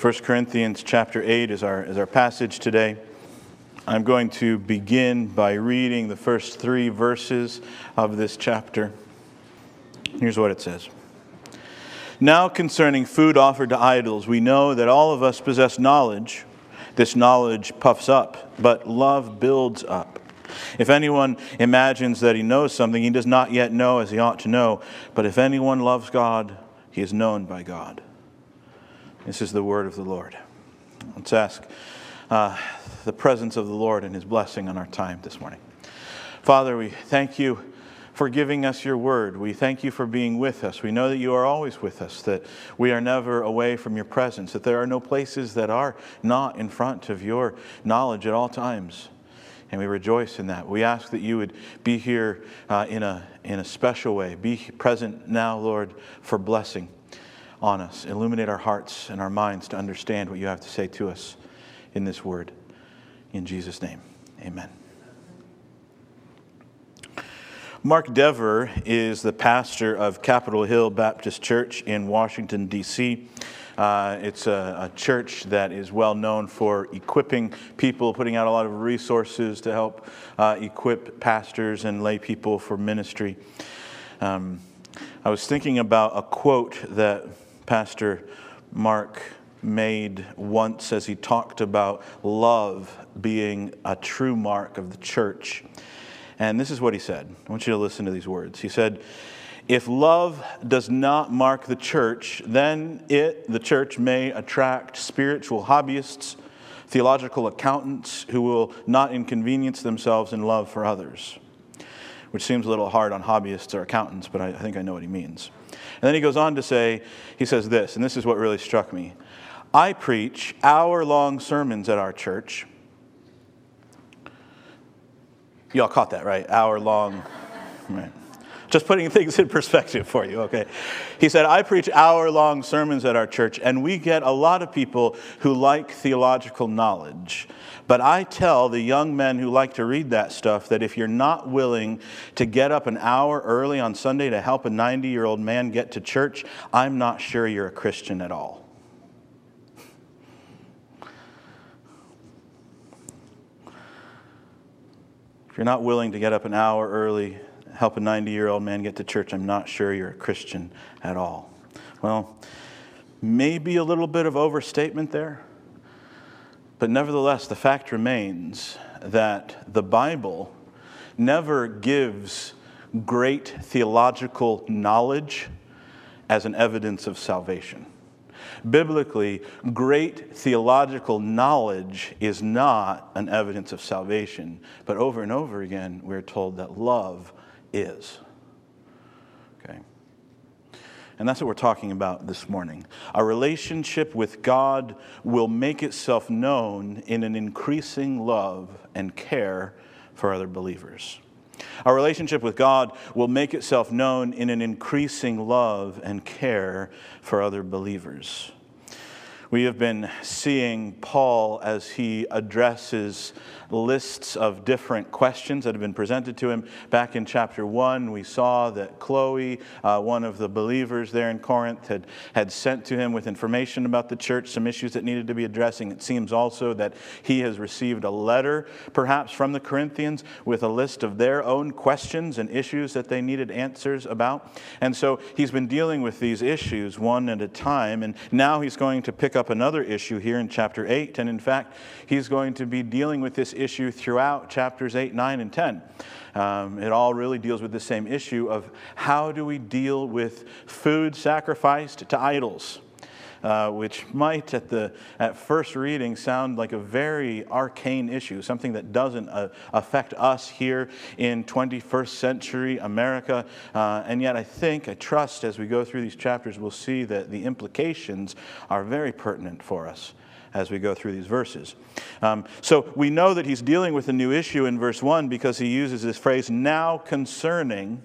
1 Corinthians chapter 8 is our passage today. I'm going to begin by reading the first 3 verses of this chapter. Here's what it says. Now concerning food offered to idols, we know that all of us possess knowledge. This knowledge puffs up, but love builds up. If anyone imagines that he knows something, he does not yet know as he ought to know. But if anyone loves God, he is known by God. This is the word of the Lord. Let's ask the presence of the Lord and His blessing on our time this morning. Father, we thank you for giving us your word. We thank you for being with us. We know that you are always with us, that we are never away from your presence, that there are no places that are not in front of your knowledge at all times. And we rejoice in that. We ask that you would be here in a special way. Be present now, Lord, for blessing on us. Illuminate our hearts and our minds to understand what you have to say to us in this word. In Jesus' name, amen. Mark Dever is the pastor of Capitol Hill Baptist Church in Washington, D.C. It's a church that is well known for equipping people, putting out a lot of resources to help equip pastors and lay people for ministry. I was thinking about a quote that Pastor Mark made once as he talked about love being a true mark of the church. And this is what he said. I want you to listen to these words. He said, "If love does not mark the church, then the church, may attract spiritual hobbyists, theological accountants who will not inconvenience themselves in love for others." Which seems a little hard on hobbyists or accountants, but I think I know what he means. And then he goes on to say, he says this, and this is what really struck me. "I preach hour-long sermons at our church." You all caught that, right? Hour-long. Right. Just putting things in perspective for you, okay? He said, "I preach hour-long sermons at our church, and we get a lot of people who like theological knowledge. But I tell the young men who like to read that stuff that if you're not willing to get up an hour early on Sunday to help a 90-year-old man get to church, I'm not sure you're a Christian at all." If you're not willing to get up an hour early, help a 90-year-old man get to church, I'm not sure you're a Christian at all. Well, maybe a little bit of overstatement there. But nevertheless, the fact remains that the Bible never gives great theological knowledge as an evidence of salvation. Biblically, great theological knowledge is not an evidence of salvation. But over and over again, we're told that love is. Okay. And that's what we're talking about this morning. A relationship with God will make itself known in an increasing love and care for other believers. Our relationship with God will make itself known in an increasing love and care for other believers. We have been seeing Paul as he addresses lists of different questions that have been presented to him. Back in chapter 1, we saw that Chloe, one of the believers there in Corinth, had sent to him with information about the church, some issues that needed to be addressing. It seems also that he has received a letter, perhaps from the Corinthians, with a list of their own questions and issues that they needed answers about. And so he's been dealing with these issues one at a time, and now he's going to pick up another issue here in chapter 8. And in fact, he's going to be dealing with this issue throughout chapters 8, 9, and 10. It all really deals with the same issue of how do we deal with food sacrificed to idols, which might at first reading sound like a very arcane issue, something that doesn't affect us here in 21st century America. And yet I trust as we go through these chapters, we'll see that the implications are very pertinent for us as we go through these verses. So we know that he's dealing with a new issue in verse 1 because he uses this phrase, "now concerning,"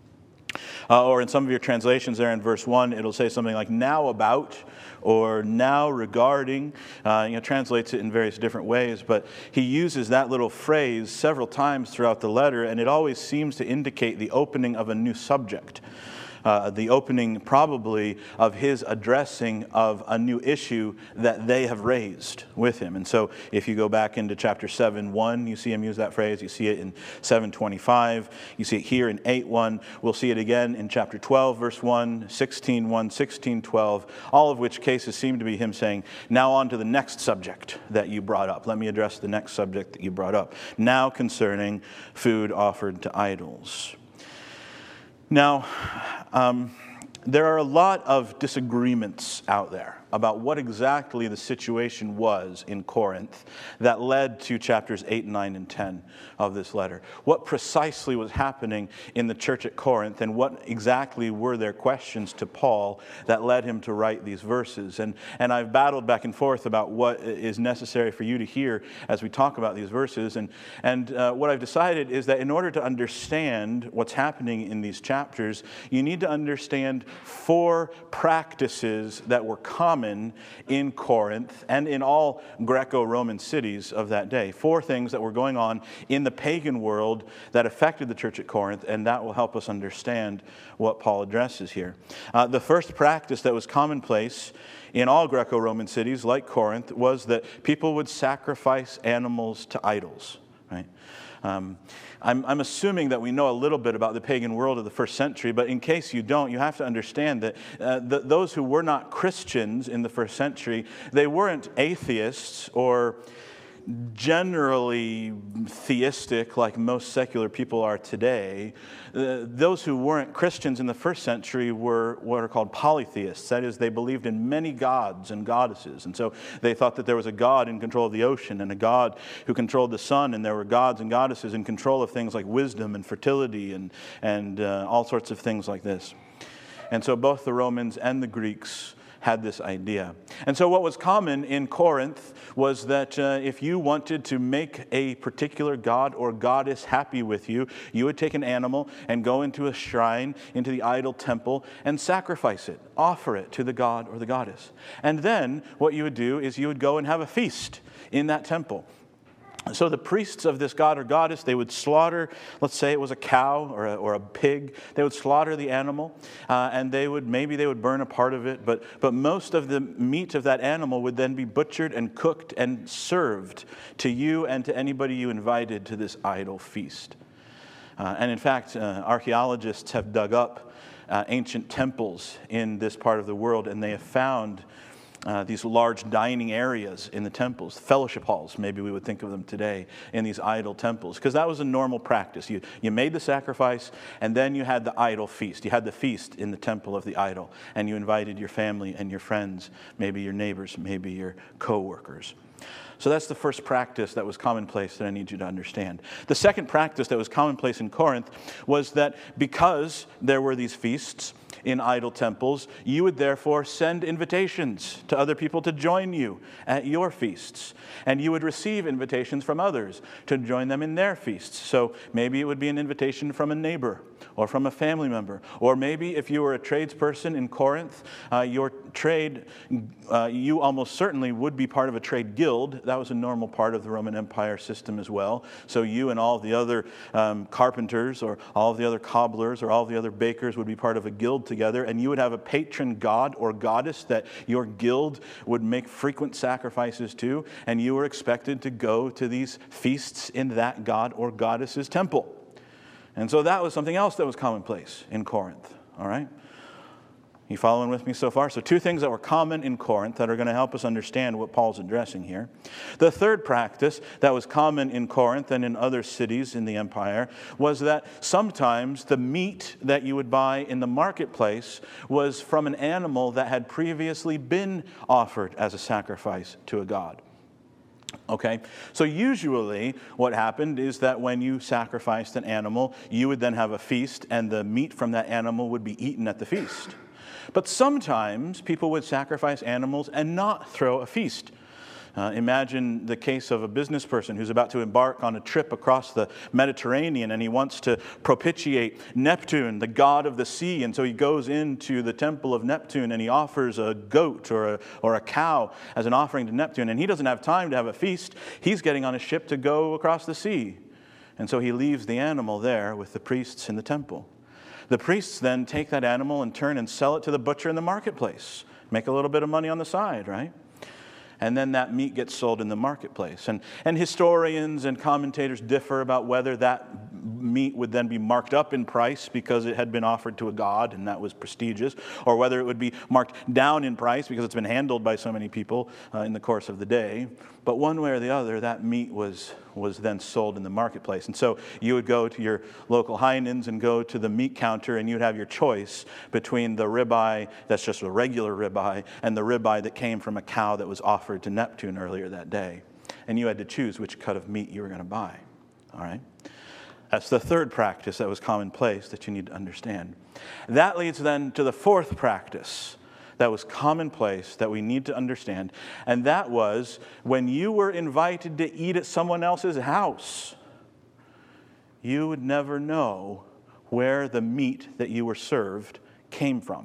or in some of your translations there in verse 1, it'll say something like "now about," or "now regarding." Translates it in various different ways, but he uses that little phrase several times throughout the letter, and it always seems to indicate the opening of a new subject. the opening probably of his addressing of a new issue that they have raised with him. And so if you go back into chapter 7:1, you see him use that phrase. You see it in 7:25. You see it here in 8:1. We'll see it again in chapter 12, verse 1, 16:1, 16:12, all of which cases seem to be him saying, now on to the next subject that you brought up. Let me address the next subject that you brought up. Now concerning food offered to idols. Now, there are a lot of disagreements out there about what exactly the situation was in Corinth that led to chapters 8, 9, and 10 of this letter. What precisely was happening in the church at Corinth, and what exactly were their questions to Paul that led him to write these verses. And I've battled back and forth about what is necessary for you to hear as we talk about these verses. And what I've decided is that in order to understand what's happening in these chapters, you need to understand 4 practices that were common in Corinth and in all Greco-Roman cities of that day. 4 things that were going on in the pagan world that affected the church at Corinth, and that will help us understand what Paul addresses here. The first practice that was commonplace in all Greco-Roman cities like Corinth was that people would sacrifice animals to idols, right? I'm assuming that we know a little bit about the pagan world of the first century, but in case you don't, you have to understand that those who were not Christians in the first century, they weren't atheists or generally theistic like most secular people are today. Those who weren't Christians in the first century were what are called polytheists. That is, they believed in many gods and goddesses. And so they thought that there was a God in control of the ocean and a God who controlled the sun, and there were gods and goddesses in control of things like wisdom and fertility and all sorts of things like this. And so both the Romans and the Greeks had this idea. And so what was common in Corinth was that if you wanted to make a particular god or goddess happy with you, you would take an animal and go into a shrine, into the idol temple, and sacrifice it, offer it to the god or the goddess. And then what you would do is you would go and have a feast in that temple. So the priests of this god or goddess, they would slaughter, let's say it was a cow or a pig. They would slaughter the animal, and maybe they would burn a part of it, but most of the meat of that animal would then be butchered and cooked and served to you and to anybody you invited to this idol feast. And in fact, archaeologists have dug up ancient temples in this part of the world, and they have found these large dining areas in the temples, fellowship halls, maybe we would think of them today, in these idol temples, because that was a normal practice. You made the sacrifice, and then you had the idol feast. You had the feast in the temple of the idol, and you invited your family and your friends, maybe your neighbors, maybe your co-workers. So that's the first practice that was commonplace that I need you to understand. The second practice that was commonplace in Corinth was that because there were these feasts in idol temples, you would therefore send invitations to other people to join you at your feasts. And you would receive invitations from others to join them in their feasts. So maybe it would be an invitation from a neighbor or from a family member. Or maybe if you were a tradesperson in Corinth, your trade, you almost certainly would be part of a trade guild. That was a normal part of the Roman Empire system as well. So you and all the other carpenters or all of the other cobblers or all of the other bakers would be part of a guild together, and you would have a patron god or goddess that your guild would make frequent sacrifices to, and you were expected to go to these feasts in that god or goddess's temple. And so that was something else that was commonplace in Corinth, all right? You following with me so far? So 2 things that were common in Corinth that are going to help us understand what Paul's addressing here. The third practice that was common in Corinth and in other cities in the empire was that sometimes the meat that you would buy in the marketplace was from an animal that had previously been offered as a sacrifice to a god. Okay, so usually what happened is that when you sacrificed an animal, you would then have a feast, and the meat from that animal would be eaten at the feast. But sometimes people would sacrifice animals and not throw a feast. Imagine the case of a business person who's about to embark on a trip across the Mediterranean, and he wants to propitiate Neptune, the god of the sea. And so he goes into the temple of Neptune and he offers a goat or a cow as an offering to Neptune. And he doesn't have time to have a feast. He's getting on a ship to go across the sea. And so he leaves the animal there with the priests in the temple. The priests then take that animal and turn and sell it to the butcher in the marketplace. Make a little bit of money on the side, right? And then that meat gets sold in the marketplace. And historians and commentators differ about whether that meat would then be marked up in price because it had been offered to a god and that was prestigious, or whether it would be marked down in price because it's been handled by so many people in the course of the day. But one way or the other, that meat was then sold in the marketplace. And so you would go to your local Heinen's and go to the meat counter, and you'd have your choice between the ribeye that's just a regular ribeye and the ribeye that came from a cow that was offered to Neptune earlier that day. And you had to choose which cut of meat you were going to buy. All right? That's the third practice that was commonplace that you need to understand. That leads then to the fourth practice that was commonplace that we need to understand. And that was when you were invited to eat at someone else's house, you would never know where the meat that you were served came from.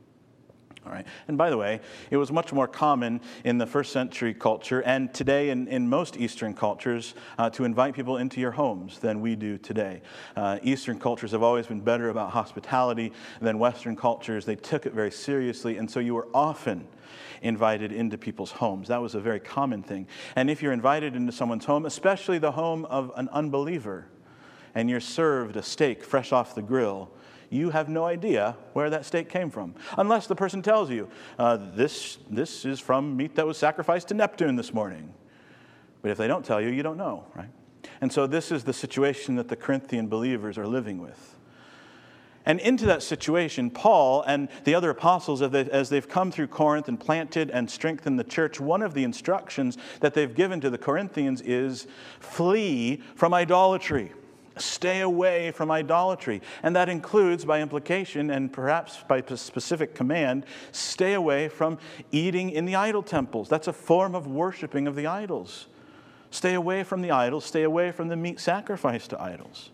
All right. And by the way, it was much more common in the first century culture and today in most Eastern cultures to invite people into your homes than we do today. Eastern cultures have always been better about hospitality than Western cultures. They took it very seriously, and so you were often invited into people's homes. That was a very common thing. And if you're invited into someone's home, especially the home of an unbeliever, and you're served a steak fresh off the grill, you have no idea where that steak came from. Unless the person tells you, this is from meat that was sacrificed to Neptune this morning. But if they don't tell you, you don't know, right? And so this is the situation that the Corinthian believers are living with. And into that situation, Paul and the other apostles, as they've come through Corinth and planted and strengthened the church, one of the instructions that they've given to the Corinthians is flee from idolatry. Stay away from idolatry. And that includes, by implication and perhaps by specific command, stay away from eating in the idol temples. That's a form of worshiping of the idols. Stay away from the idols. Stay away from the meat sacrificed to idols.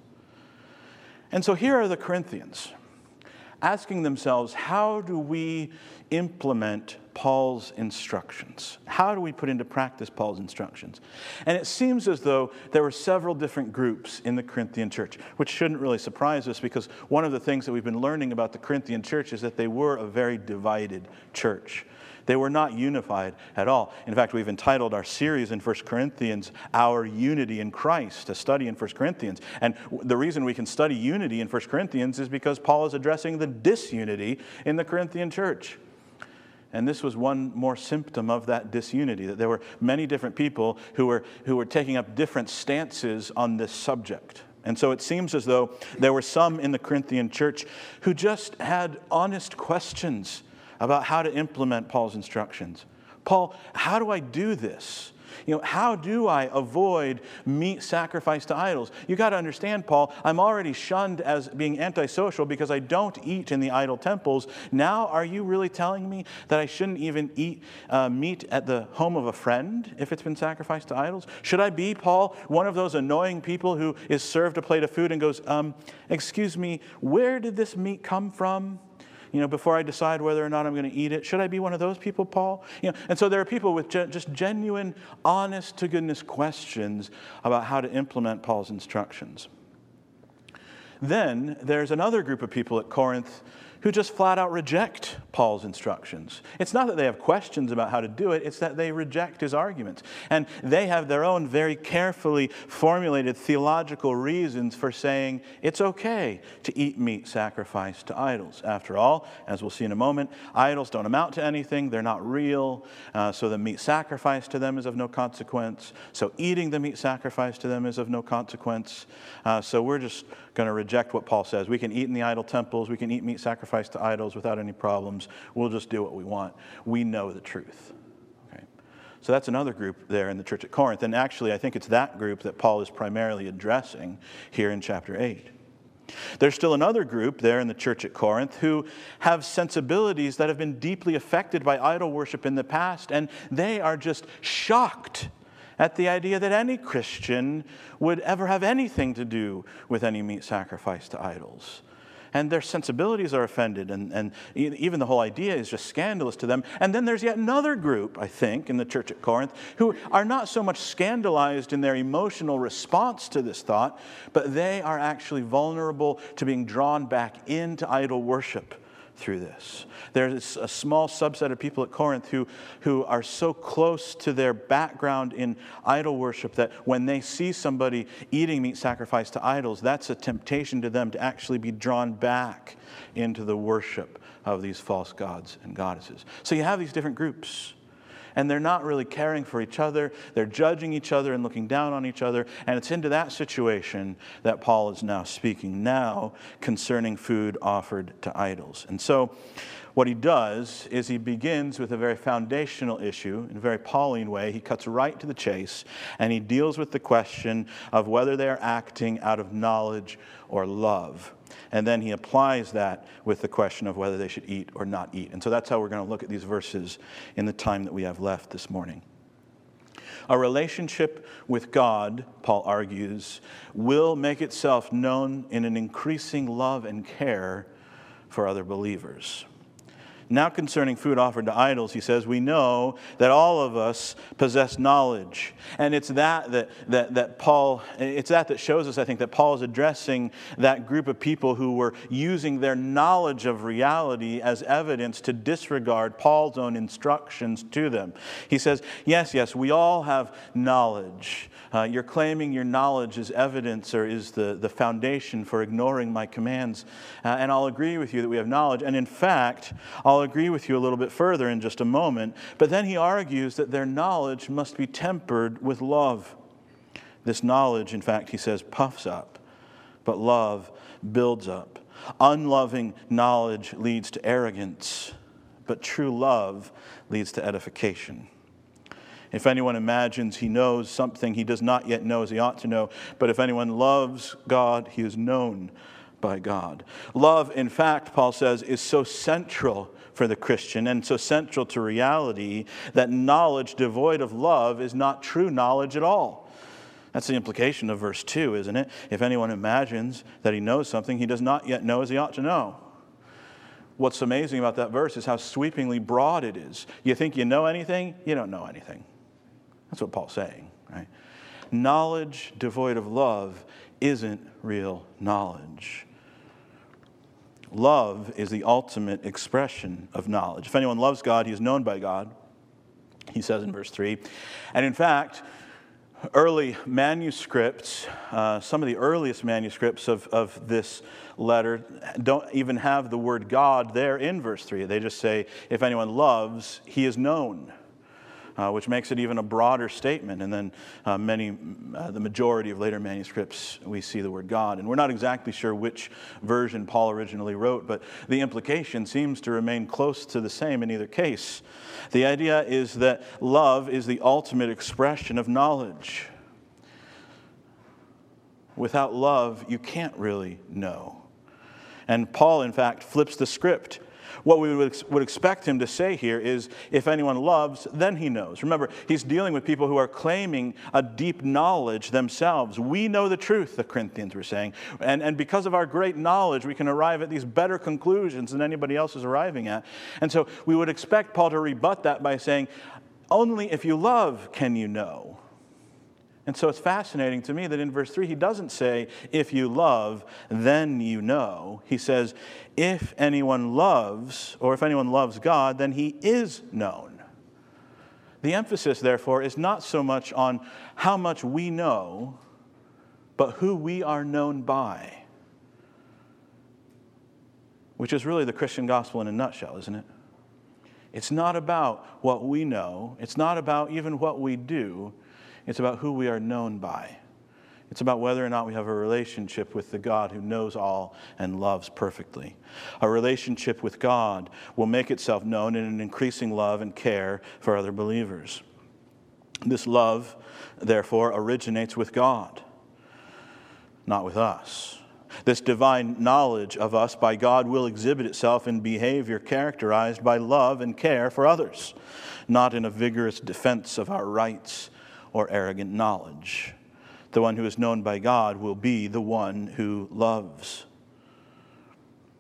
And so here are the Corinthians asking themselves, how do we implement Paul's instructions? How do we put into practice Paul's instructions? And it seems as though there were several different groups in the Corinthian church, which shouldn't really surprise us because one of the things that we've been learning about the Corinthian church is that they were a very divided church. They were not unified at all. In fact, we've entitled our series in 1 Corinthians, Our Unity in Christ, a study in 1 Corinthians. And the reason we can study unity in 1 Corinthians is because Paul is addressing the disunity in the Corinthian church. And this was one more symptom of that disunity, that there were many different people who were taking up different stances on this subject. And so it seems as though there were some in the Corinthian church who just had honest questions about how to implement Paul's instructions. Paul, how do I do this? How do I avoid meat sacrificed to idols? You got to understand, Paul, I'm already shunned as being antisocial because I don't eat in the idol temples. Now, are you really telling me that I shouldn't even eat meat at the home of a friend if it's been sacrificed to idols? Should I be, Paul, one of those annoying people who is served a plate of food and goes, excuse me, where did this meat come from? Before I decide whether or not I'm going to eat it. Should I be one of those people, Paul? And so there are people with just genuine, honest-to-goodness questions about how to implement Paul's instructions. Then there's another group of people at Corinth who just flat out reject Paul's instructions. It's not that they have questions about how to do it, it's that they reject his arguments. And they have their own very carefully formulated theological reasons for saying it's okay to eat meat sacrificed to idols. After all, as we'll see in a moment, idols don't amount to anything, they're not real, so the meat sacrificed to them is of no consequence. So eating the meat sacrificed to them is of no consequence. So we're just going to reject what Paul says. We can eat in the idol temples, we can eat meat sacrificed to idols without any problems. We'll just do what we want. We know the truth. Okay. So that's another group there in the church at Corinth. And actually, I think it's that group that Paul is primarily addressing here in chapter 8. There's still another group there in the church at Corinth who have sensibilities that have been deeply affected by idol worship in the past, and they are just shocked at the idea that any Christian would ever have anything to do with any meat sacrificed to idols. And their sensibilities are offended, and even the whole idea is just scandalous to them. And then there's yet another group, I think, in the church at Corinth, who are not so much scandalized in their emotional response to this thought, but they are actually vulnerable to being drawn back into idol worship through this. There's a small subset of people at Corinth who are so close to their background in idol worship that when they see somebody eating meat sacrificed to idols, that's a temptation to them to actually be drawn back into the worship of these false gods and goddesses. So you have these different groups. And they're not really caring for each other. They're judging each other and looking down on each other. And it's into that situation that Paul is now speaking now concerning food offered to idols. And so what he does is he begins with a very foundational issue in a very Pauline way. He cuts right to the chase, and he deals with the question of whether they are acting out of knowledge or love. And then he applies that with the question of whether they should eat or not eat. And so that's how we're going to look at these verses in the time that we have left this morning. A relationship with God, Paul argues, will make itself known in an increasing love and care for other believers. Now concerning food offered to idols, he says, we know that all of us possess knowledge. And it's that shows us, I think, that Paul is addressing that group of people who were using their knowledge of reality as evidence to disregard Paul's own instructions to them. He says, yes, we all have knowledge. You're claiming your knowledge is evidence or is the foundation for ignoring my commands. And I'll agree with you that we have knowledge. And in fact, I'll agree with you a little bit further in just a moment. But then he argues that their knowledge must be tempered with love. This knowledge, in fact, he says, puffs up, but love builds up. Unloving knowledge leads to arrogance, but true love leads to edification. If anyone imagines he knows something he does not yet know as he ought to know, but if anyone loves God, he is known by God. Love, in fact, Paul says, is so central for the Christian and so central to reality that knowledge devoid of love is not true knowledge at all. That's the implication of verse 2, isn't it? If anyone imagines that he knows something he does not yet know as he ought to know. What's amazing about that verse is how sweepingly broad it is. You think you know anything? You don't know anything. That's what Paul's saying, right? Knowledge devoid of love isn't real knowledge. Love is the ultimate expression of knowledge. If anyone loves God, he is known by God, he says in verse 3. And in fact, early manuscripts, some of the earliest manuscripts of this letter don't even have the word God there in verse 3. They just say, if anyone loves, he is known. Which makes it even a broader statement. And then the majority of later manuscripts, we see the word God. And we're not exactly sure which version Paul originally wrote, but the implication seems to remain close to the same in either case. The idea is that love is the ultimate expression of knowledge. Without love, you can't really know. And Paul, in fact, flips the script. What we would expect him to say here is, if anyone loves, then he knows. Remember, he's dealing with people who are claiming a deep knowledge themselves. We know the truth, the Corinthians were saying. And because of our great knowledge, we can arrive at these better conclusions than anybody else is arriving at. And so we would expect Paul to rebut that by saying, only if you love can you know. And so it's fascinating to me that in verse 3, he doesn't say, if you love, then you know. He says, if anyone loves, or if anyone loves God, then he is known. The emphasis, therefore, is not so much on how much we know, but who we are known by. Which is really the Christian gospel in a nutshell, isn't it? It's not about what we know. It's not about even what we do. It's about who we are known by. It's about whether or not we have a relationship with the God who knows all and loves perfectly. A relationship with God will make itself known in an increasing love and care for other believers. This love, therefore, originates with God, not with us. This divine knowledge of us by God will exhibit itself in behavior characterized by love and care for others, not in a vigorous defense of our rights or arrogant knowledge. The one who is known by God will be the one who loves.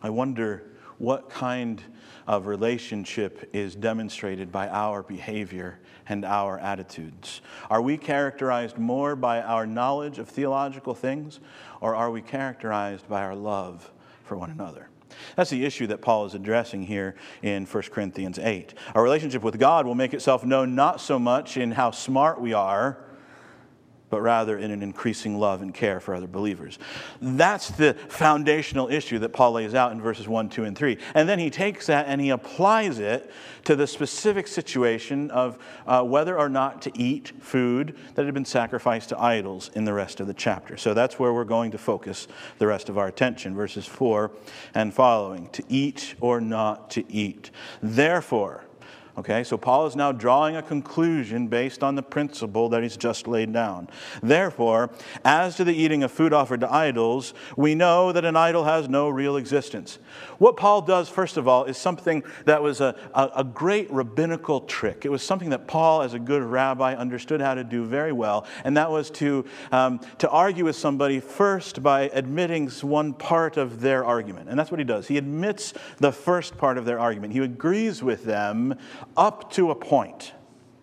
I wonder what kind of relationship is demonstrated by our behavior and our attitudes. Are we characterized more by our knowledge of theological things, or are we characterized by our love for one another? That's the issue that Paul is addressing here in 1 Corinthians 8. Our relationship with God will make itself known not so much in how smart we are, but rather in an increasing love and care for other believers. That's the foundational issue that Paul lays out in verses 1, 2, and 3. And then he takes that and he applies it to the specific situation of whether or not to eat food that had been sacrificed to idols in the rest of the chapter. So that's where we're going to focus the rest of our attention, verses 4 and following. To eat or not to eat. Therefore, okay, so Paul is now drawing a conclusion based on the principle that he's just laid down. Therefore, as to the eating of food offered to idols, we know that an idol has no real existence. What Paul does, first of all, is something that was a great rabbinical trick. It was something that Paul, as a good rabbi, understood how to do very well, and that was to argue with somebody first by admitting one part of their argument. And that's what he does. He admits the first part of their argument. He agrees with them up to a point.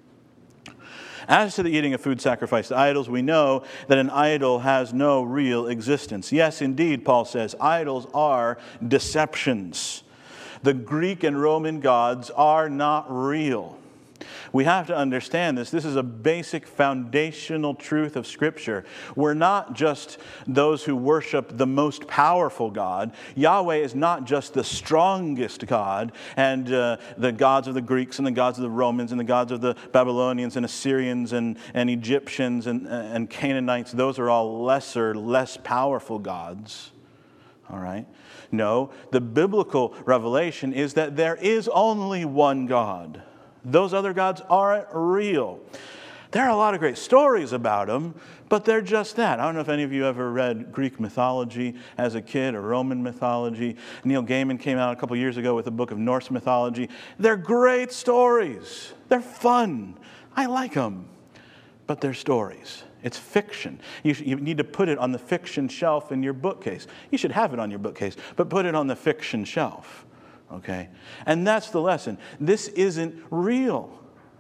As to the eating of food sacrificed to idols, we know that an idol has no real existence. Yes, indeed, Paul says, idols are deceptions. The Greek and Roman gods are not real. We have to understand this. This is a basic foundational truth of Scripture. We're not just those who worship the most powerful God. Yahweh is not just the strongest God, and the gods of the Greeks and the gods of the Romans and the gods of the Babylonians and Assyrians and Egyptians and Canaanites. Those are all lesser, less powerful gods. All right? No, the biblical revelation is that there is only one God. Those other gods aren't real. There are a lot of great stories about them, but they're just that. I don't know if any of you ever read Greek mythology as a kid or Roman mythology. Neil Gaiman came out a couple years ago with a book of Norse mythology. They're great stories. They're fun. I like them, but they're stories. It's fiction. You need to put it on the fiction shelf in your bookcase. You should have it on your bookcase, but put it on the fiction shelf. Okay? And that's the lesson. This isn't real.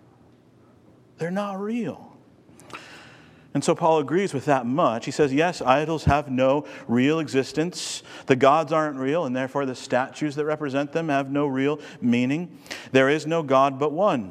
They're not real. And so Paul agrees with that much. He says, yes, idols have no real existence. The gods aren't real, and therefore the statues that represent them have no real meaning. There is no God but one.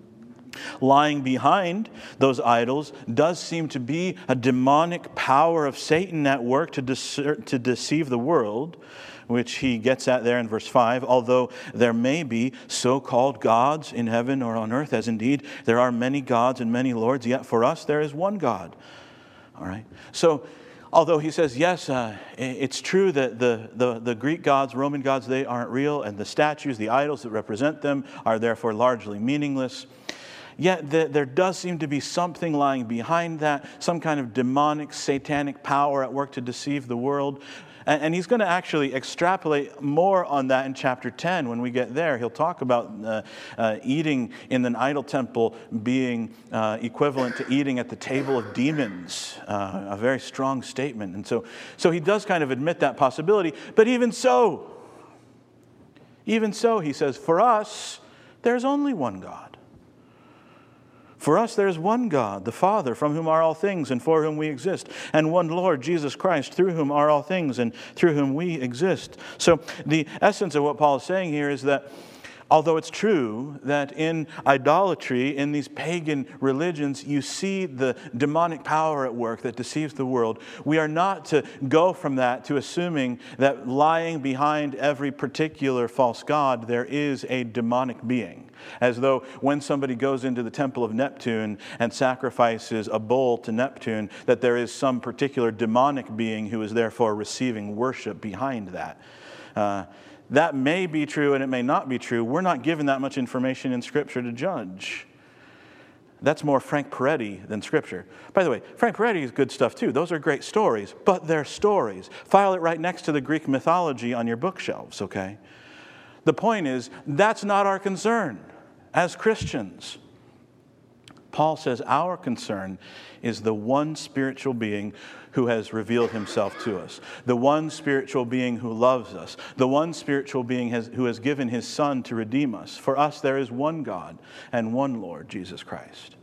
Lying behind those idols does seem to be a demonic power of Satan at work to deceive the world, which he gets at there in verse 5. Although there may be so-called gods in heaven or on earth, as indeed there are many gods and many lords, yet for us there is one God. All right. So, although he says, yes, it's true that the Greek gods, Roman gods, they aren't real, and the statues, the idols that represent them are therefore largely meaningless. Yet there does seem to be something lying behind that, some kind of demonic, satanic power at work to deceive the world. And he's going to actually extrapolate more on that in chapter 10. When we get there, he'll talk about eating in an idol temple being equivalent to eating at the table of demons. A very strong statement. And so he does kind of admit that possibility. But even so, he says, for us, there's only one God. For us there is one God, the Father, from whom are all things and for whom we exist, and one Lord, Jesus Christ, through whom are all things and through whom we exist. So the essence of what Paul is saying here is that although it's true that in idolatry, in these pagan religions, you see the demonic power at work that deceives the world, we are not to go from that to assuming that lying behind every particular false god, there is a demonic being. As though when somebody goes into the temple of Neptune and sacrifices a bull to Neptune, that there is some particular demonic being who is therefore receiving worship behind that. That may be true and it may not be true. We're not given that much information in Scripture to judge. That's more Frank Peretti than Scripture. By the way, Frank Peretti is good stuff too. Those are great stories, but they're stories. File it right next to the Greek mythology on your bookshelves, okay? The point is, that's not our concern as Christians. Paul says our concern is the one spiritual being who has revealed himself to us, the one spiritual being who loves us, the one spiritual being who has given his Son to redeem us. For us, there is one God and one Lord, Jesus Christ.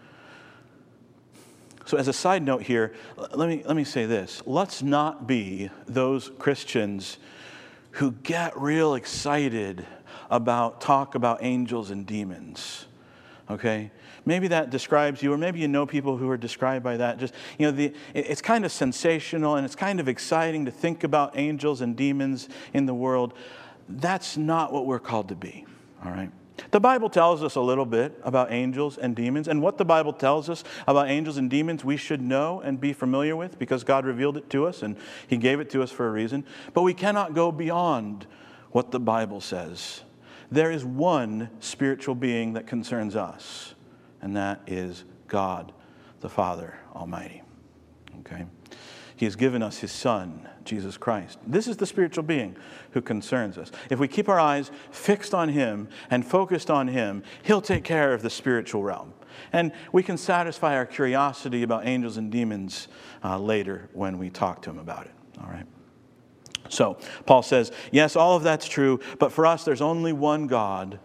So as a side note here, let me say this. Let's not be those Christians who get real excited about talk about angels and demons. Okay? Maybe that describes you, or maybe you know people who are described by that. Just, it's kind of sensational and it's kind of exciting to think about angels and demons in the world. That's not what we're called to be. All right? The Bible tells us a little bit about angels and demons, and what the Bible tells us about angels and demons we should know and be familiar with because God revealed it to us and He gave it to us for a reason. But we cannot go beyond what the Bible says. There is one spiritual being that concerns us, and that is God, the Father Almighty. Okay? He has given us His Son, Jesus Christ. This is the spiritual being who concerns us. If we keep our eyes fixed on Him and focused on Him, He'll take care of the spiritual realm. And we can satisfy our curiosity about angels and demons later when we talk to Him about it. All right? So, Paul says, yes, all of that's true, but for us there's only one God.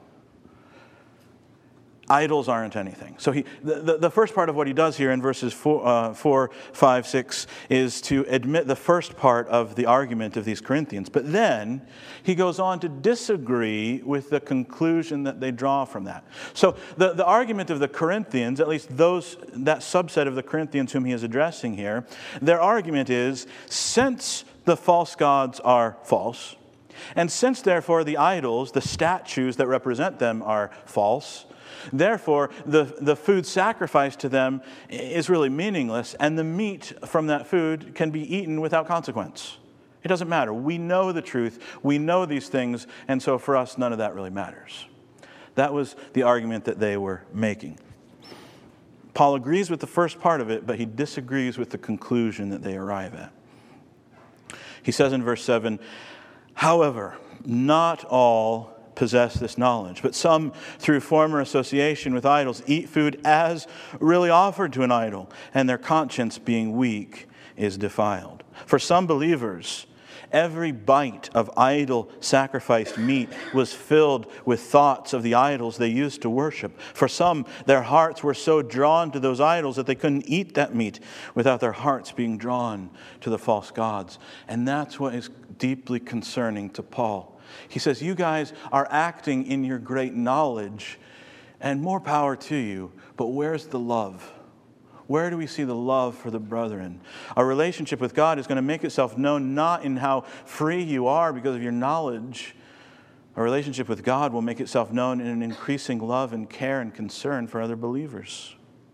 Idols aren't anything. So the first part of what he does here in verses 4, 5, 6 is to admit the first part of the argument of these Corinthians. But then he goes on to disagree with the conclusion that they draw from that. So the argument of the Corinthians, at least that subset of the Corinthians whom he is addressing here, their argument is, since the false gods are false, and since therefore the idols, the statues that represent them, are false, therefore, the food sacrificed to them is really meaningless, and the meat from that food can be eaten without consequence. It doesn't matter. We know the truth. We know these things, and so for us, none of that really matters. That was the argument that they were making. Paul agrees with the first part of it, but he disagrees with the conclusion that they arrive at. He says in verse 7, however, not all possess this knowledge, but some, through former association with idols, eat food as really offered to an idol, and their conscience, being weak, is defiled. For some believers, every bite of idol-sacrificed meat was filled with thoughts of the idols they used to worship. For some, their hearts were so drawn to those idols that they couldn't eat that meat without their hearts being drawn to the false gods. And that's what is deeply concerning to Paul. He says, you guys are acting in your great knowledge, and more power to you, but where's the love? Where do we see the love for the brethren? Our relationship with God is going to make itself known not in how free you are because of your knowledge. Our relationship with God will make itself known in an increasing love and care and concern for other believers.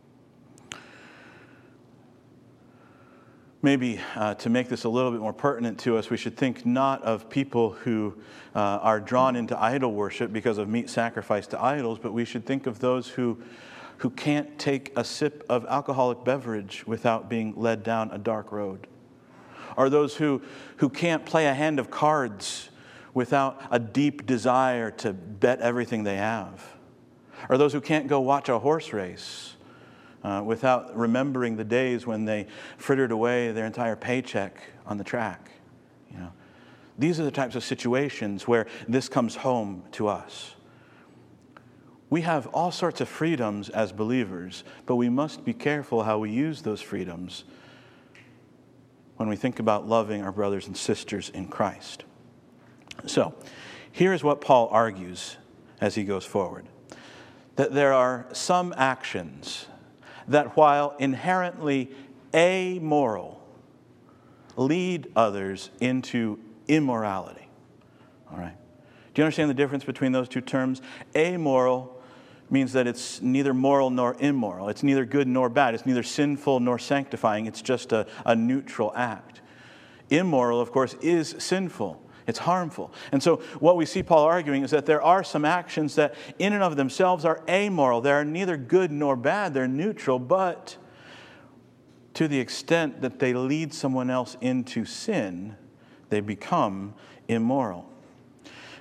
Maybe to make this a little bit more pertinent to us, we should think not of people who are drawn into idol worship because of meat sacrificed to idols, but we should think of those who can't take a sip of alcoholic beverage without being led down a dark road. Or those who can't play a hand of cards without a deep desire to bet everything they have. Or those who can't go watch a horse race without remembering the days when they frittered away their entire paycheck on the track. These are the types of situations where this comes home to us. We have all sorts of freedoms as believers, but we must be careful how we use those freedoms when we think about loving our brothers and sisters in Christ. So, here's what Paul argues as he goes forward. That there are some actions that, while inherently amoral, lead others into immorality. All right? Do you understand the difference between those two terms? Amoral means that it's neither moral nor immoral. It's neither good nor bad. It's neither sinful nor sanctifying. It's just a neutral act. Immoral, of course, is sinful. It's harmful. And so what we see Paul arguing is that there are some actions that in and of themselves are amoral. They are neither good nor bad. They're neutral, but to the extent that they lead someone else into sin, they become immoral.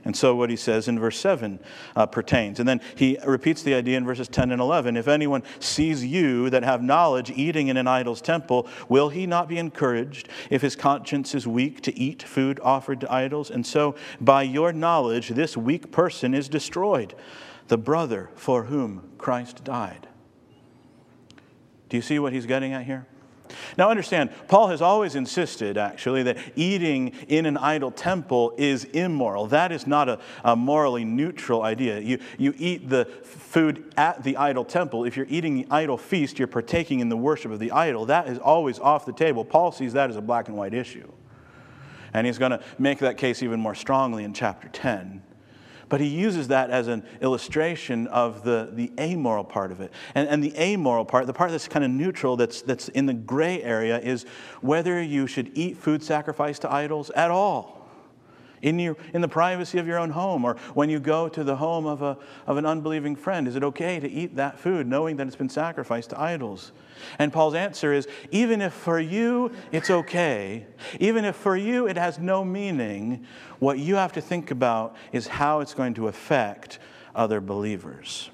And so what he says in verse 7 pertains. And then he repeats the idea in verses 10 and 11. If anyone sees you that have knowledge eating in an idol's temple, will he not be encouraged if his conscience is weak to eat food offered to idols? And so by your knowledge, this weak person is destroyed, the brother for whom Christ died. Do you see what he's getting at here? Now understand, Paul has always insisted, actually, that eating in an idol temple is immoral. That is not a morally neutral idea. You eat the food at the idol temple. If you're eating the idol feast, you're partaking in the worship of the idol. That is always off the table. Paul sees that as a black and white issue. And he's going to make that case even more strongly in chapter 10. But he uses that as an illustration of the amoral part of it. And the amoral part, the part that's kind of neutral, that's in the gray area, is whether you should eat food sacrificed to idols at all. In the privacy of your own home, or when you go to the home of an unbelieving friend, is it okay to eat that food knowing that it's been sacrificed to idols? And Paul's answer is, even if for you it's okay, even if for you it has no meaning, what you have to think about is how it's going to affect other believers.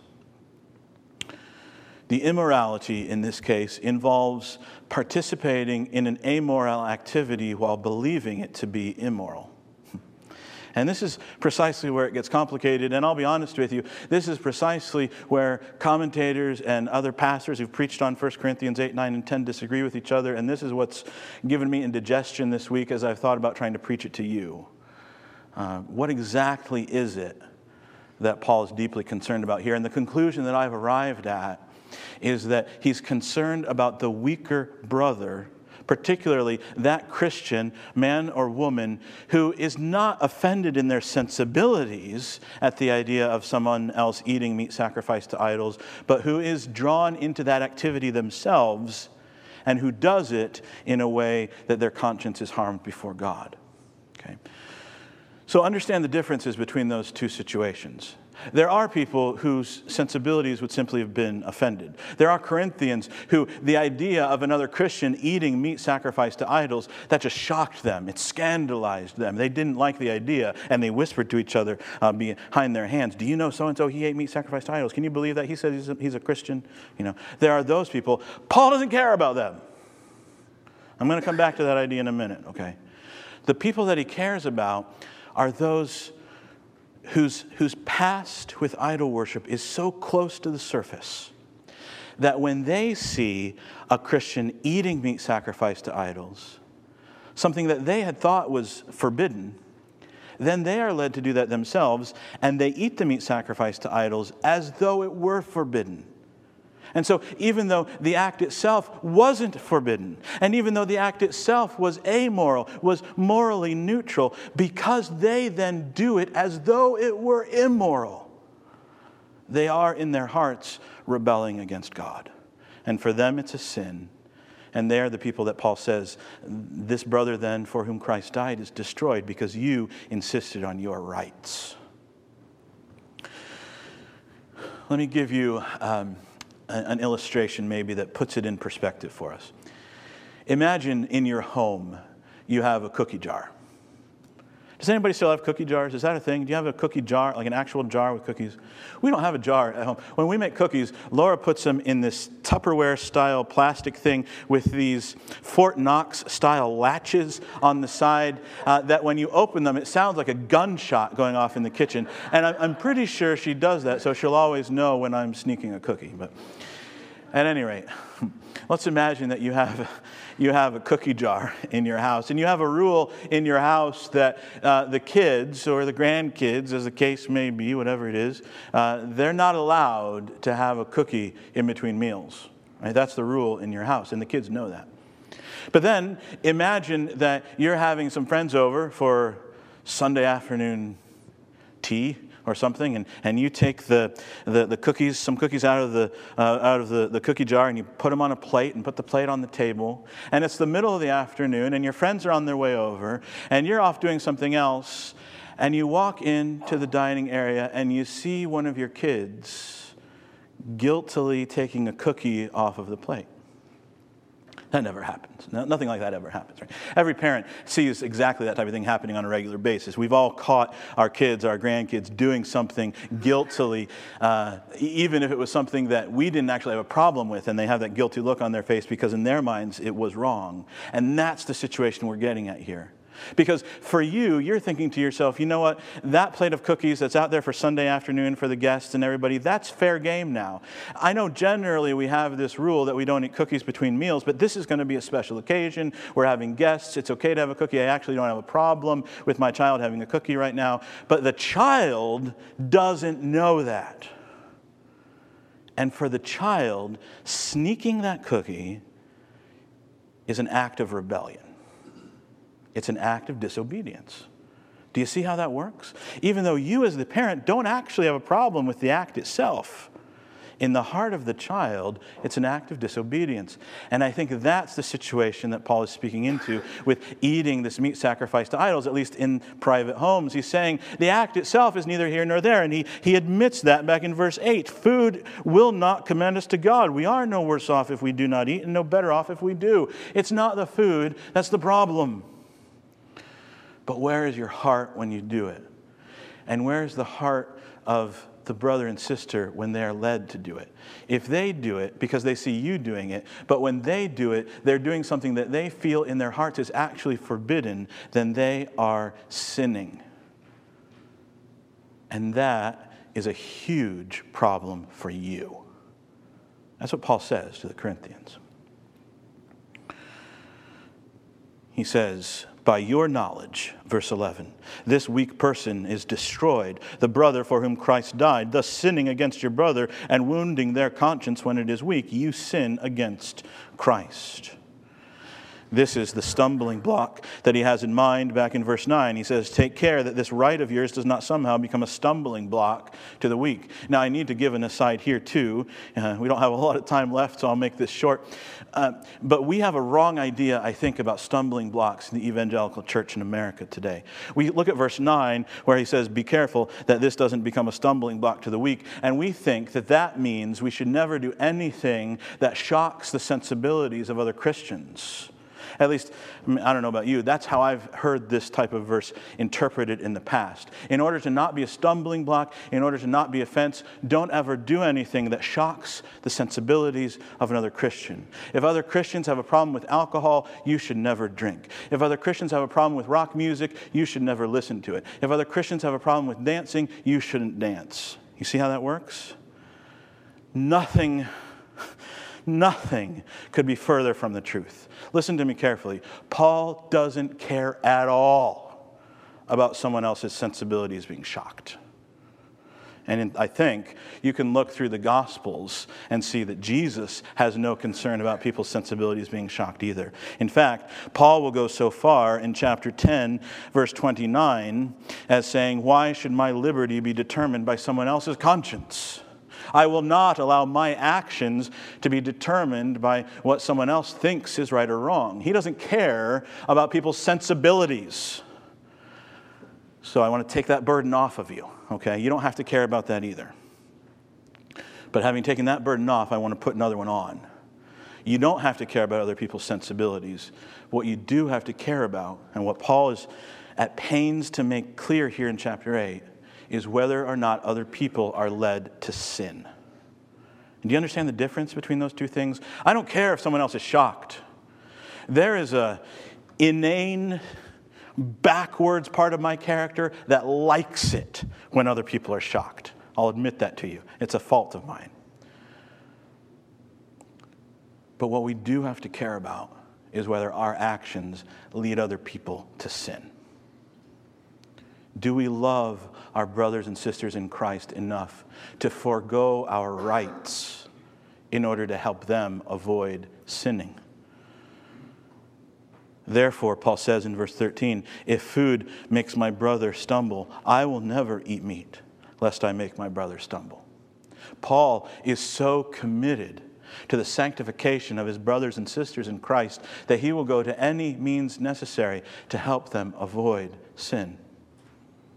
The immorality in this case involves participating in an amoral activity while believing it to be immoral. And this is precisely where it gets complicated. And I'll be honest with you, this is precisely where commentators and other pastors who've preached on 1 Corinthians 8, 9, and 10 disagree with each other. And this is what's given me indigestion this week as I've thought about trying to preach it to you. What exactly is it that Paul is deeply concerned about here? And the conclusion that I've arrived at is that he's concerned about the weaker brother, particularly that Christian, man or woman, who is not offended in their sensibilities at the idea of someone else eating meat sacrificed to idols, but who is drawn into that activity themselves and who does it in a way that their conscience is harmed before God. Okay? So understand the differences between those two situations. There are people whose sensibilities would simply have been offended. There are Corinthians who the idea of another Christian eating meat sacrificed to idols, that just shocked them. It scandalized them. They didn't like the idea, and they whispered to each other behind their hands, "Do you know so-and-so, he ate meat sacrificed to idols? Can you believe that? He says he's a Christian." You know, there are those people. Paul doesn't care about them. I'm going to come back to that idea in a minute, okay? The people that he cares about are those whose past with idol worship is so close to the surface that when they see a Christian eating meat sacrificed to idols, something that they had thought was forbidden, then they are led to do that themselves, and they eat the meat sacrificed to idols as though it were forbidden. And so even though the act itself wasn't forbidden, and even though the act itself was amoral, was morally neutral, because they then do it as though it were immoral, they are in their hearts rebelling against God. And for them it's a sin. And they are the people that Paul says, this brother then for whom Christ died is destroyed because you insisted on your rights. Let me give you an illustration maybe that puts it in perspective for us. Imagine in your home you have a cookie jar. Does anybody still have cookie jars? Is that a thing? Do you have a cookie jar, like an actual jar with cookies? We don't have a jar at home. When we make cookies, Laura puts them in this Tupperware-style plastic thing with these Fort Knox-style latches on the side that when you open them, it sounds like a gunshot going off in the kitchen. And I'm pretty sure she does that, so she'll always know when I'm sneaking a cookie. But at any rate, let's imagine that you have a cookie jar in your house, and you have a rule in your house that the kids or the grandkids, as the case may be, whatever it is, they're not allowed to have a cookie in between meals. Right? That's the rule in your house, and the kids know that. But then imagine that you're having some friends over for Sunday afternoon tea or something, and you take the cookies, some cookies out of the cookie jar, and you put them on a plate and put the plate on the table. And it's the middle of the afternoon, and your friends are on their way over, and you're off doing something else, and you walk into the dining area, and you see one of your kids guiltily taking a cookie off of the plate. That never happens. Nothing like that ever happens. Right? Every parent sees exactly that type of thing happening on a regular basis. We've all caught our kids, our grandkids doing something guiltily, even if it was something that we didn't actually have a problem with, and they have that guilty look on their face because in their minds it was wrong. And that's the situation we're getting at here. Because for you, you're thinking to yourself, you know what, that plate of cookies that's out there for Sunday afternoon for the guests and everybody, that's fair game now. I know generally we have this rule that we don't eat cookies between meals, but this is going to be a special occasion. We're having guests. It's okay to have a cookie. I actually don't have a problem with my child having a cookie right now. But the child doesn't know that. And for the child, sneaking that cookie is an act of rebellion. It's an act of disobedience. Do you see how that works? Even though you as the parent don't actually have a problem with the act itself, in the heart of the child, it's an act of disobedience. And I think that's the situation that Paul is speaking into with eating this meat sacrificed to idols, at least in private homes. He's saying the act itself is neither here nor there. And he admits that back in verse 8. Food will not commend us to God. We are no worse off if we do not eat and no better off if we do. It's not the food that's the problem. But where is your heart when you do it? And where is the heart of the brother and sister when they are led to do it? If they do it because they see you doing it, but when they do it, they're doing something that they feel in their hearts is actually forbidden, then they are sinning. And that is a huge problem for you. That's what Paul says to the Corinthians. He says, by your knowledge, verse 11, this weak person is destroyed, the brother for whom Christ died, thus sinning against your brother and wounding their conscience when it is weak, you sin against Christ. This is the stumbling block that he has in mind back in verse 9. He says, take care that this right of yours does not somehow become a stumbling block to the weak. Now, I need to give an aside here, too. We don't have a lot of time left, so I'll make this short. But we have a wrong idea, I think, about stumbling blocks in the evangelical church in America today. We look at verse 9, where he says, be careful that this doesn't become a stumbling block to the weak. And we think that that means we should never do anything that shocks the sensibilities of other Christians. At least, I don't know about you, that's how I've heard this type of verse interpreted in the past. In order to not be a stumbling block, in order to not be offense, don't ever do anything that shocks the sensibilities of another Christian. If other Christians have a problem with alcohol, you should never drink. If other Christians have a problem with rock music, you should never listen to it. If other Christians have a problem with dancing, you shouldn't dance. You see how that works? Nothing could be further from the truth. Listen to me carefully. Paul doesn't care at all about someone else's sensibilities being shocked. And I think you can look through the Gospels and see that Jesus has no concern about people's sensibilities being shocked either. In fact, Paul will go so far in chapter 10, verse 29, as saying, why should my liberty be determined by someone else's conscience? I will not allow my actions to be determined by what someone else thinks is right or wrong. He doesn't care about people's sensibilities. So I want to take that burden off of you, okay? You don't have to care about that either. But having taken that burden off, I want to put another one on. You don't have to care about other people's sensibilities. What you do have to care about, and what Paul is at pains to make clear here in chapter 8, is whether or not other people are led to sin. Do you understand the difference between those two things? I don't care if someone else is shocked. There is a inane, backwards part of my character that likes it when other people are shocked. I'll admit that to you. It's a fault of mine. But what we do have to care about is whether our actions lead other people to sin. Do we love our brothers and sisters in Christ enough to forego our rights in order to help them avoid sinning? Therefore, Paul says in verse 13, if food makes my brother stumble, I will never eat meat, lest I make my brother stumble. Paul is so committed to the sanctification of his brothers and sisters in Christ that he will go to any means necessary to help them avoid sin.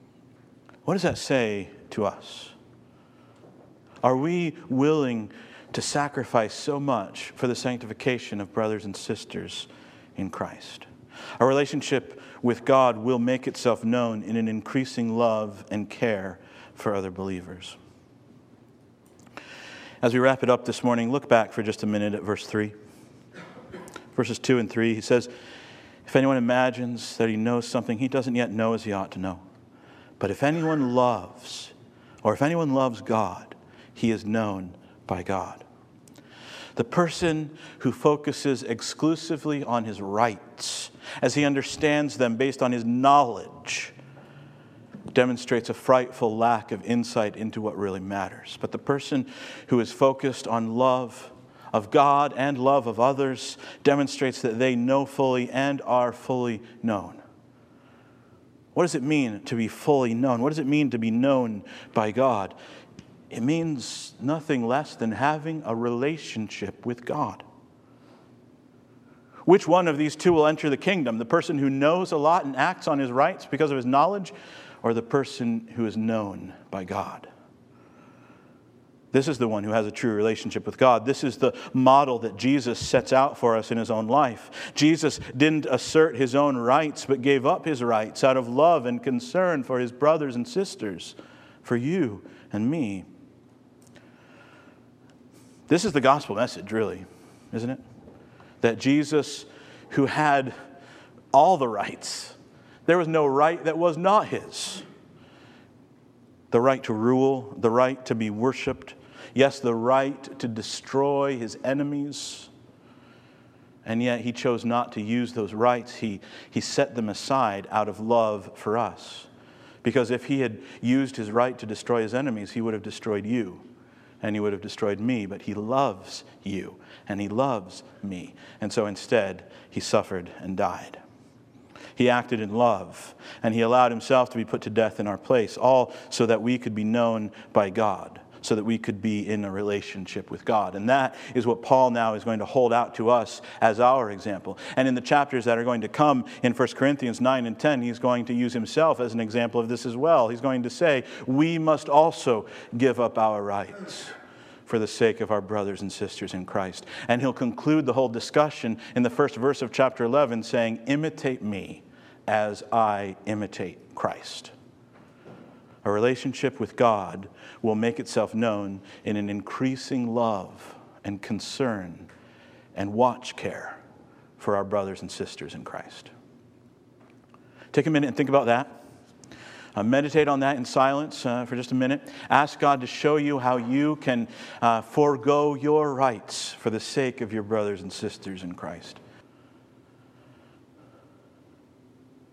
What does that say to us? Are we willing to sacrifice so much for the sanctification of brothers and sisters in Christ. Our relationship with God will make itself known in an increasing love and care for other believers. As we wrap it up this morning, look back for just a minute at verse 3. Verses 2 and 3, he says, if anyone imagines that he knows something he doesn't yet know as he ought to know. But if anyone loves God, he is known by God. The person who focuses exclusively on his rights as he understands them based on his knowledge demonstrates a frightful lack of insight into what really matters. But the person who is focused on love of God and love of others demonstrates that they know fully and are fully known. What does it mean to be fully known? What does it mean to be known by God? It means nothing less than having a relationship with God. Which one of these two will enter the kingdom? The person who knows a lot and acts on his rights because of his knowledge, or the person who is known by God? This is the one who has a true relationship with God. This is the model that Jesus sets out for us in his own life. Jesus didn't assert his own rights, but gave up his rights out of love and concern for his brothers and sisters, for you and me. This is the gospel message, really, isn't it? That Jesus, who had all the rights, there was no right that was not his. The right to rule, the right to be worshipped, yes, the right to destroy his enemies. And yet he chose not to use those rights. He set them aside out of love for us. Because if he had used his right to destroy his enemies, he would have destroyed you. And he would have destroyed me. But he loves you. And he loves me. And so instead, he suffered and died. He acted in love. And he allowed himself to be put to death in our place. All so that we could be known by God. So that we could be in a relationship with God. And that is what Paul now is going to hold out to us as our example. And in the chapters that are going to come in 1 Corinthians 9 and 10, he's going to use himself as an example of this as well. He's going to say, we must also give up our rights for the sake of our brothers and sisters in Christ. And he'll conclude the whole discussion in the first verse of chapter 11 saying, imitate me as I imitate Christ. A relationship with God will make itself known in an increasing love and concern and watch care for our brothers and sisters in Christ. Take a minute and think about that. Meditate on that in silence for just a minute. Ask God to show you how you can forego your rights for the sake of your brothers and sisters in Christ.